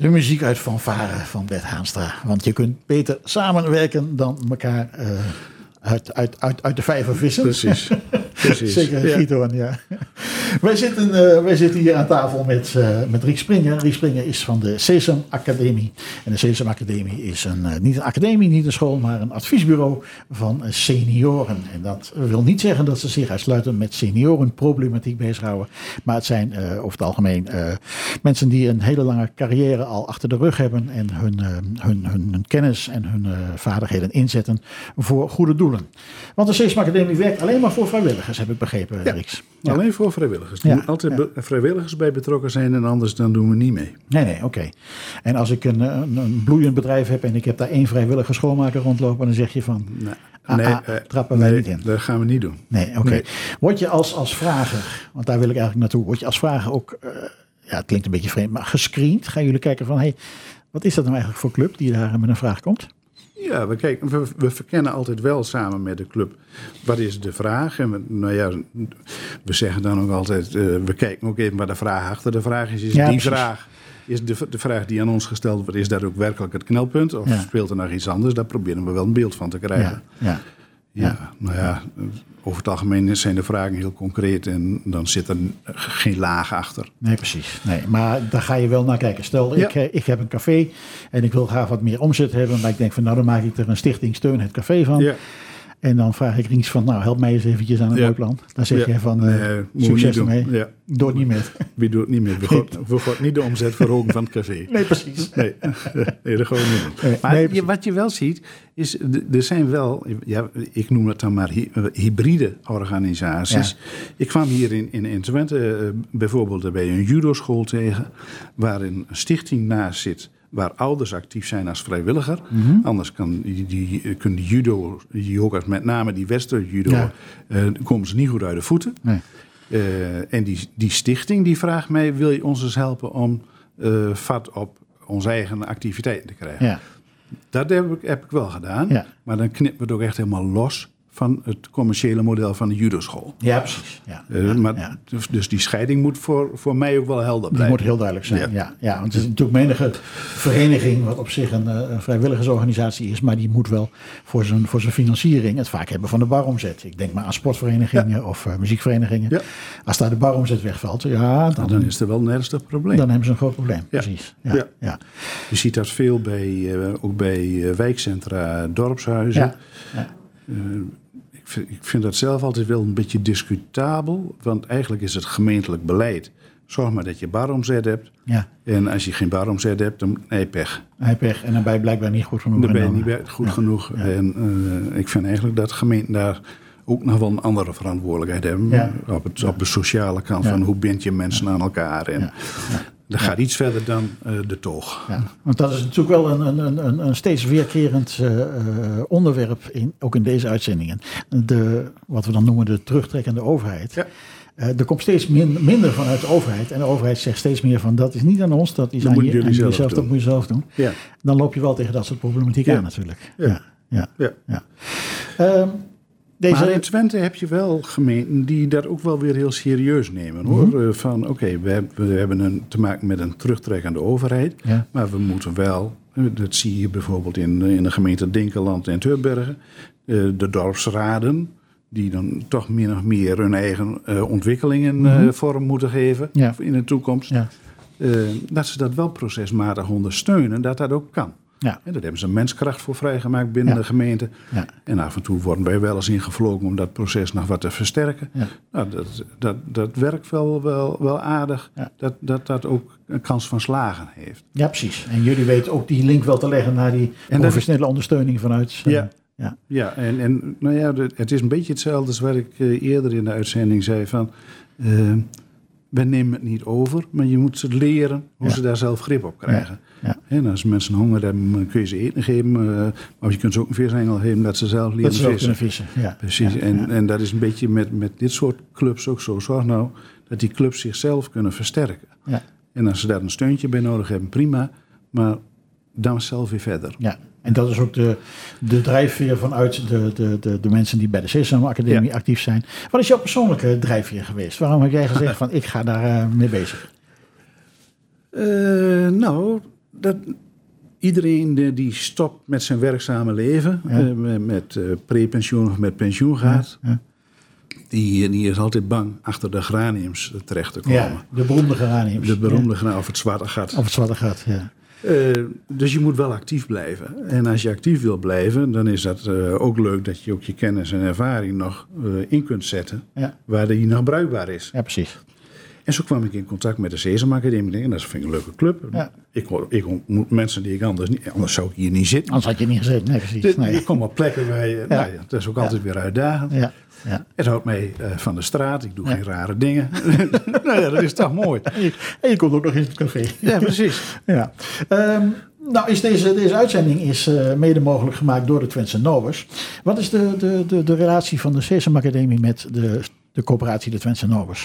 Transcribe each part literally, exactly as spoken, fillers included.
De muziek uit Fanfare van Bert Haanstra. Want je kunt beter samenwerken dan elkaar uh, uit, uit, uit, uit de vijver vissen. Precies. Precies. Zeker ja. Giethoorn, ja. Wij zitten, uh, wij zitten hier aan tafel met, uh, met Riek Springer. Riek Springer is van de Sesam Academie. En de Sesam Academie is een, uh, niet een academie, niet een school, maar een adviesbureau van uh, senioren. En dat wil niet zeggen dat ze zich uitsluitend met seniorenproblematiek bezighouden. Maar het zijn uh, over het algemeen uh, mensen die een hele lange carrière al achter de rug hebben. En hun, uh, hun, hun, hun kennis en hun uh, vaardigheden inzetten voor goede doelen. Want de Sesam Academie werkt alleen maar voor vrijwilligers, heb ik begrepen, ja, Rieks. Ja. Alleen voor vrijwilligers. Er ja, moeten altijd ja. vrijwilligers bij betrokken zijn en anders dan doen we niet mee. Nee, nee, oké. Okay. En als ik een, een, een bloeiend bedrijf heb en ik heb daar één vrijwillige schoonmaker rondlopen, dan zeg je van, nee, ah, nee, ah, uh, trappen nee, wij niet in. Dat gaan we niet doen. Nee, oké. Okay. Nee. Word je als, als vrager, want daar wil ik eigenlijk naartoe, word je als vrager ook, uh, ja, het klinkt een beetje vreemd, maar gescreend? Gaan jullie kijken van, hé, hey, wat is dat nou eigenlijk voor club die daar met een vraag komt? Ja, we, kijken, we, we verkennen altijd wel samen met de club wat is de vraag. En we, nou ja, we zeggen dan ook altijd, uh, we kijken ook even wat de vraag achter de vraag is. Is ja, die precies. vraag, is de, de vraag die aan ons gesteld wordt, is dat ook werkelijk het knelpunt? Of ja. speelt er nog iets anders? Daar proberen we wel een beeld van te krijgen. Ja, ja. Ja, ja, nou ja, over het algemeen zijn de vragen heel concreet en dan zit er geen laag achter. Nee, precies. Nee, maar daar ga je wel naar kijken. Stel, ja. ik, ik heb een café en ik wil graag wat meer omzet hebben, maar ik denk van nou, dan maak ik er een stichting Steun het Café van. Ja. En dan vraag ik Ries van, nou, help mij eens eventjes aan een ja. mooi plan. Dan zeg ja. je van, uh, nee, succes ermee. Ja. Doe het niet meer. Wie doet het niet meer? We gaan, we gaan niet de omzet verhogen van het café. Nee, precies. Nee, nee dat gaan we niet doen. Nee, maar nee, je, wat je wel ziet, is er zijn wel, ja, ik noem het dan maar hybride organisaties. Ja. Ik kwam hier in, in, in Twente uh, bijvoorbeeld bij een judoschool tegen, waar een stichting naast zit, waar ouders actief zijn als vrijwilliger. Mm-hmm. Anders kan die, die, kunnen die judo, die yoga's, met name die wedstrijd judo, ja. uh, komen ze niet goed uit de voeten. Nee. Uh, en die, die stichting die vraagt mij, wil je ons eens helpen om uh, vat op onze eigen activiteiten te krijgen? Ja. Dat heb ik, heb ik wel gedaan, ja. maar dan knippen we het ook echt helemaal los van het commerciële model van de judoschool. Ja, precies. Ja. Uh, ja, maar ja. Dus, dus die scheiding moet voor, voor mij ook wel helder blijven. Die moet heel duidelijk zijn, ja. ja, ja. Want het is natuurlijk menige vereniging, wat op zich een, een vrijwilligersorganisatie is, maar die moet wel voor zijn, voor zijn financiering het vaak hebben van de baromzet. Ik denk maar aan sportverenigingen ja. of uh, muziekverenigingen. Ja. Als daar de baromzet wegvalt, ja, dan, dan is er wel een ernstig probleem. Dan hebben ze een groot probleem, ja. precies. Ja. Ja. Ja. Je ziet dat veel bij, uh, ook bij uh, wijkcentra, dorpshuizen. Ja. Ja. Uh, ik, vind, ik vind dat zelf altijd wel een beetje discutabel, want eigenlijk is het gemeentelijk beleid. Zorg maar dat je baromzet hebt. Ja. En als je geen baromzet hebt, dan heb je pech. Hij heeft pech en dan ben je blijkbaar niet goed genoeg. Dan ben je niet goed ja. genoeg. Ja. En uh, ik vind eigenlijk dat gemeenten daar ook nog wel een andere verantwoordelijkheid hebben. Ja. Op, het, ja. op de sociale kant ja. van hoe bind je mensen ja. aan elkaar. En ja. Ja. dat gaat ja. iets verder dan uh, de toog. Ja. Want dat is natuurlijk wel een, een, een, een steeds weerkerend uh, onderwerp, in, ook in deze uitzendingen. De, wat we dan noemen de terugtrekkende overheid. Ja. Uh, er komt steeds min, minder vanuit de overheid. En de overheid zegt steeds meer van dat is niet aan ons, dat is dat aan, je, aan jezelf, zelf, dat moet je zelf doen. Ja. Dan loop je wel tegen dat soort problematiek ja. aan natuurlijk. Ja. Ja. Ja. Ja. Ja. Um, Deze... Maar in Twente heb je wel gemeenten die dat ook wel weer heel serieus nemen. Hoor. Mm-hmm. Uh, van oké, okay, we, we hebben een, te maken met een terugtrekkende overheid. Ja. Maar we moeten wel, dat zie je bijvoorbeeld in, in de gemeente Dinkeland en Tubbergen. Uh, de dorpsraden, die dan toch min of meer hun eigen uh, ontwikkelingen mm-hmm. uh, vorm moeten geven ja. in de toekomst. Ja. Uh, dat ze dat wel procesmatig ondersteunen, dat dat ook kan. Ja. En daar hebben ze een menskracht voor vrijgemaakt binnen ja. de gemeente. Ja. En af en toe worden wij wel eens ingevlogen om dat proces nog wat te versterken. Ja. Nou, dat, dat, dat werkt wel, wel, wel aardig. Ja. Dat, dat dat ook een kans van slagen heeft. Ja, precies. En jullie weten ook die link wel te leggen naar die professionele ondersteuning vanuit... Uh, ja. Ja, ja en, en nou ja, het is een beetje hetzelfde als wat ik uh, eerder in de uitzending zei van... Uh, wij nemen het niet over, maar je moet ze leren hoe ja. ze daar zelf grip op krijgen. Ja. Ja. En als mensen honger hebben, kun je ze eten geven. Uh, maar je kunt ze ook een visengel geven dat ze zelf leren dat ze vissen. vissen. Ja. Precies. Ja. En, ja. en dat is een beetje met, met dit soort clubs ook zo. Zorg nou dat die clubs zichzelf kunnen versterken. Ja. En als ze daar een steuntje bij nodig hebben, prima. Maar dan zelf weer verder. Ja. En dat is ook de, de drijfveer vanuit de, de, de, de mensen die bij de Sesam Academie ja. actief zijn. Wat is jouw persoonlijke drijfveer geweest? Waarom heb jij gezegd van ik ga daar uh, mee bezig? Uh, nou, dat iedereen die, die stopt met zijn werkzame leven, ja. uh, met uh, prepensioen of met pensioen gaat, ja. Ja. Die, die is altijd bang achter de geraniums terecht te komen. Ja, de beroemde geraniums. De beroemde ja. geraniums, of het zwarte gat. Of het zwarte gat, ja. Uh, dus je moet wel actief blijven. En als je actief wil blijven, dan is dat uh, ook leuk dat je ook je kennis en ervaring nog uh, in kunt zetten, ja. waar die nog bruikbaar is. Ja, precies. En zo kwam ik in contact met de Sesam Academie. En dat vind ik een leuke club. Ja. Ik, ik ontmoet mensen die ik anders niet... Anders zou ik hier niet zitten. Anders had je niet gezeten, nee precies. De, nee. Ik kom op plekken waar je... Ja. Nou ja, dat is ook altijd ja. weer uitdagend. Ja. Ja. Het houdt mij uh, van de straat. Ik doe ja. geen rare dingen. Nou ja, dat is toch mooi. En je, en je komt ook nog in het café. Ja, precies. Ja. Um, nou, is deze, deze uitzending is uh, mede mogelijk gemaakt door de Twentse Nobers. Wat is de, de, de, de relatie van de Sesam Academie met de, de coöperatie de Twentse Nobers?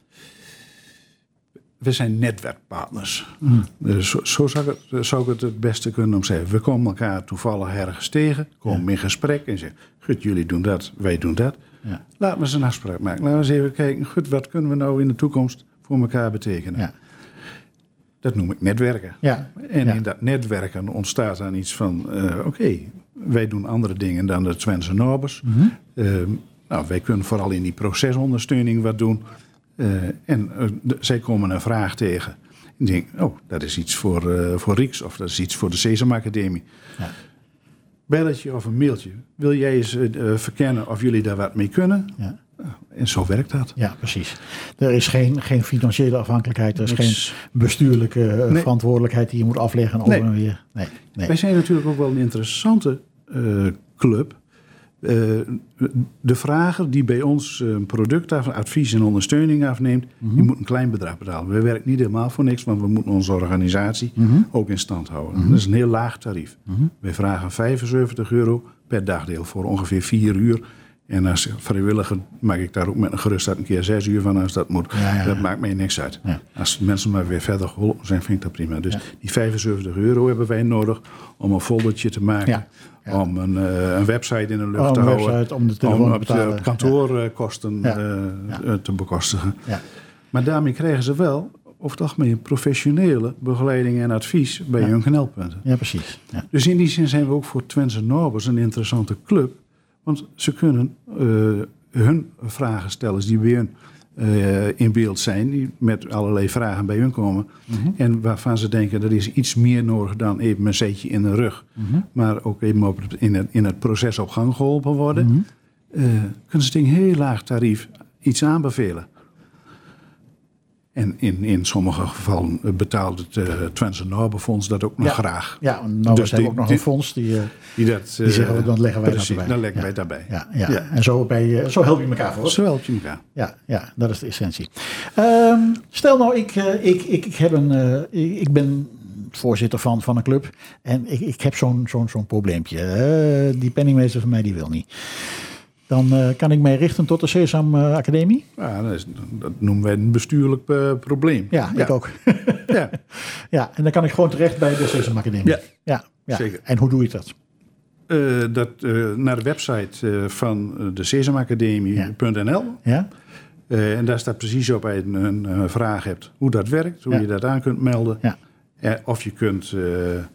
We zijn netwerkpartners. Mm. Dus zo, zo zou, ik het, zou ik het het beste kunnen omschrijven. We komen elkaar toevallig ergens tegen, komen ja. in gesprek en zeggen: goed, jullie doen dat, wij doen dat. Ja. Laten we eens een afspraak maken. Laten we eens even kijken, goed, wat kunnen we nou in de toekomst voor elkaar betekenen? Ja. Dat noem ik netwerken. Ja. En ja. in dat netwerken ontstaat dan iets van: uh, oké, okay, wij doen andere dingen dan de Twentse Nobers. Mm-hmm. Uh, nou, wij kunnen vooral in die procesondersteuning wat doen. Uh, en uh, de, zij komen een vraag tegen. En denken, oh, dat is iets voor, uh, voor Rieks of dat is iets voor de Sesam Academie. Ja. Belletje of een mailtje. Wil jij eens uh, verkennen of jullie daar wat mee kunnen? Ja. Uh, en zo werkt dat. Ja, precies. Er is geen, geen financiële afhankelijkheid. Er is Niks. geen bestuurlijke uh, nee. verantwoordelijkheid die je moet afleggen over nee. en weer. Nee. Nee. Wij zijn natuurlijk ook wel een interessante uh, club. Uh, de vrager die bij ons een product af, advies en ondersteuning afneemt, mm-hmm. die moet een klein bedrag betalen. We werken niet helemaal voor niks, want we moeten onze organisatie mm-hmm. ook in stand houden. Mm-hmm. Dat is een heel laag tarief. Mm-hmm. Wij vragen vijfenzeventig euro per dagdeel voor ongeveer vier uur. En als vrijwilliger mag ik daar ook met een gerustheid een keer zes uur van als dat moet. Ja, ja, ja. Dat maakt mij niks uit. Ja. Als mensen maar weer verder geholpen zijn, vind ik dat prima. Dus ja. die vijfenzeventig euro hebben wij nodig om een foldertje te maken. Ja. Ja. Om een, uh, een website in de lucht oh, te houden. Website, om de telefoon om te betalen. de kantoorkosten ja. uh, ja. te bekostigen. Ja. Maar daarmee krijgen ze wel, of toch meer professionele begeleiding en advies bij ja. hun knelpunten. Ja, precies. Ja. Dus in die zin zijn we ook voor Twentse Nobers een interessante club. Want ze kunnen uh, hun vragenstellers die bij hun uh, in beeld zijn, die met allerlei vragen bij hun komen. Mm-hmm. En waarvan ze denken, er is iets meer nodig dan even een zetje in de rug. Mm-hmm. Maar ook even op het, in, het, in het proces op gang geholpen worden. Mm-hmm. Uh, kunnen ze tegen heel laag tarief iets aanbevelen. En in, in sommige gevallen betaalt het uh, Twentse Noberfonds dat ook nog ja. graag. Ja, Nobers dus hebben ook nog die, een fonds die, uh, die, dat, uh, die zeggen, dan leggen wij precies, dat erbij. Dan leggen ja. wij daarbij. Ja, ja. ja. En zo, bij, uh, zo help je elkaar voor. Zo help je elkaar. Ja, ja, dat is de essentie. Um, stel nou, ik, uh, ik, ik, ik, heb een, uh, ik, ik ben voorzitter van, van een club en ik, ik heb zo'n, zo'n, zo'n probleempje. Uh, die penningmeester van mij die wil niet. Dan uh, kan ik mij richten tot de Sesam uh, Academie? Ja, dat, is, dat noemen wij een bestuurlijk uh, probleem. Ja, ja, ik ook. ja. ja, en dan kan ik gewoon terecht bij de Sesam Academie. Ja, ja, ja. Zeker. En hoe doe je dat? Uh, dat uh, naar de website uh, van de sesam academie punt n l. Ja. Uh, en daar staat precies op als je een, een, een vraag hebt hoe dat werkt, hoe ja. je dat aan kunt melden. Ja. Uh, of je kunt uh,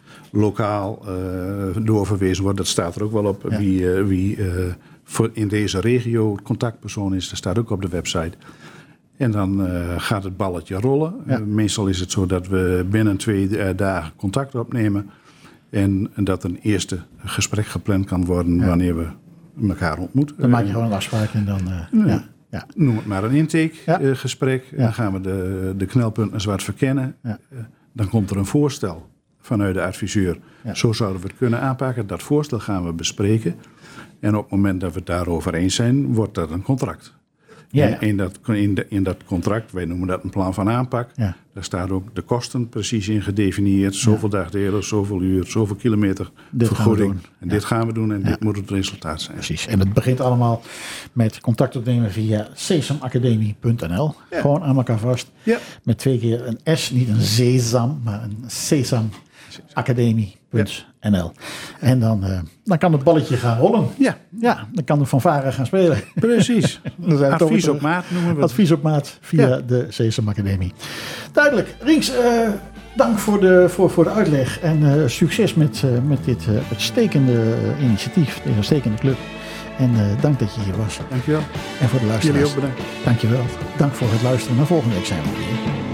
lokaal uh, doorverwezen worden, dat staat er ook wel op, ja. wie... Uh, wie uh, voor in deze regio contactpersoon is, dat staat ook op de website. En dan uh, gaat het balletje rollen. Ja. Uh, meestal is het zo dat we binnen twee uh, dagen contact opnemen. En, en dat een eerste gesprek gepland kan worden ja. wanneer we elkaar ontmoeten. Dan maak je gewoon een afspraak en dan... Uh, ja. Ja. Noem het maar een intakegesprek. Ja. Uh, ja. Dan gaan we de, de knelpunten eens wat verkennen. Ja. Uh, dan komt er een voorstel vanuit de adviseur. Ja. Zo zouden we het kunnen aanpakken. Dat voorstel gaan we bespreken. En op het moment dat we het daarover eens zijn, wordt dat een contract. Ja, ja. En in dat, in, de, in dat contract, wij noemen dat een plan van aanpak, ja. daar staat ook de kosten precies in gedefinieerd. Zoveel ja. dagdelen, zoveel uur, zoveel kilometer dit vergoeding. En ja. dit gaan we doen en ja. dit moet het resultaat zijn. Precies. En het begint allemaal met contact opnemen via sesam academie punt n l. Ja. Gewoon aan elkaar vast. Ja. Met twee keer een S, niet een sesam, maar een sesam academie punt n l. Ja. En dan, uh, dan kan het balletje gaan rollen. Ja, ja dan kan de fanfare gaan spelen. Precies. Advies op maat noemen we het. Advies op maat via ja. de Sesam Academie. Duidelijk. Rinks, uh, dank voor de, voor, voor de uitleg en uh, succes met, uh, met dit uh, uitstekende uh, initiatief, deze uitstekende club. En uh, dank dat je hier was. Dankjewel. En voor de luisteraars. Jullie ook bedankt. Dankjewel. Dank voor het luisteren. En volgende week zijn we weer.